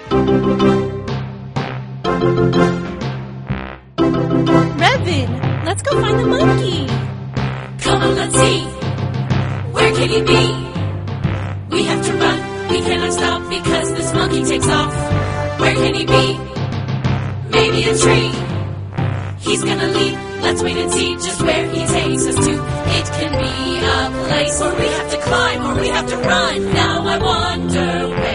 Revin, let's go find the monkey. Come on, let's see. Where can he be? We have to run. We cannot stop because this monkey takes off. Where can he be? Maybe a tree. He's gonna leap. Let's wait and see just where he takes us to. It can be a place where we have to climb or we have to run. Now I wonder where